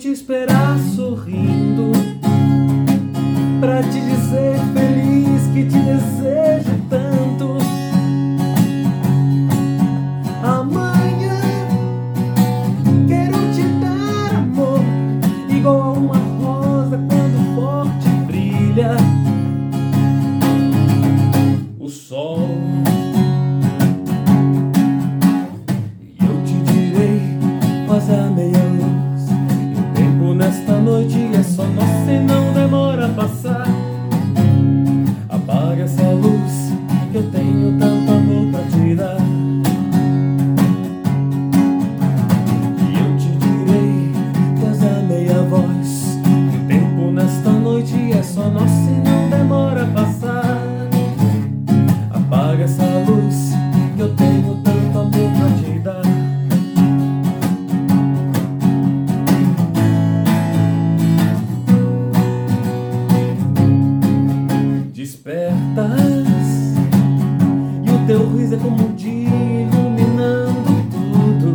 te esperar sorrindo, pra te dizer feliz que te desejo tanto. Amanhã quero te dar amor, igual a uma rosa quando forte brilha o sol. E eu te direi, faz a meia luz, e o tempo nesta noite é só nosso e não demora a passar. Apaga essa luz que eu tenho tanto amor pra te dar. E eu te direi, faz a meia voz, que o tempo nesta noite é só nosso e não demora a passar. Apaga essa luz que eu tenho tanto amor pra te dar. Despertas e o teu riso é como um dia iluminando tudo.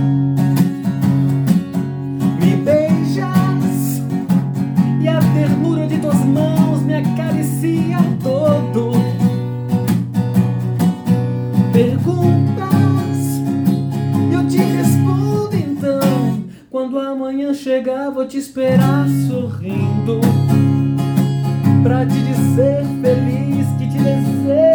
Me beijas e a ternura de tuas mãos me acaricia todo. Perguntas, eu te respondo então. Quando amanhã chegar vou te esperar sorrindo, pra te dizer feliz que te desejo